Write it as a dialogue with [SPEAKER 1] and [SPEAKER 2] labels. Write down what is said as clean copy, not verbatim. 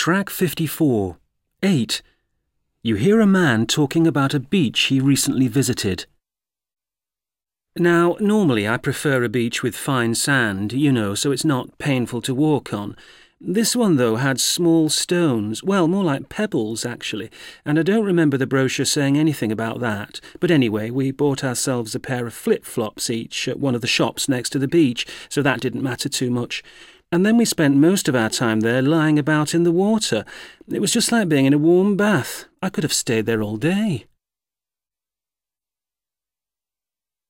[SPEAKER 1] Track 54. 8. You hear a man talking about a beach he recently visited. Now, normally I prefer a beach with fine sand, so it's not painful to walk on. This one, though, had small stones, well, more like pebbles, actually, and I don't remember the brochure saying anything about that. But anyway, we bought ourselves a pair of flip-flops each at one of the shops next to the beach, so that didn't matter too much. And then we spent most of our time there lying about in the water. It was just like being in a warm bath. I could have stayed there all day.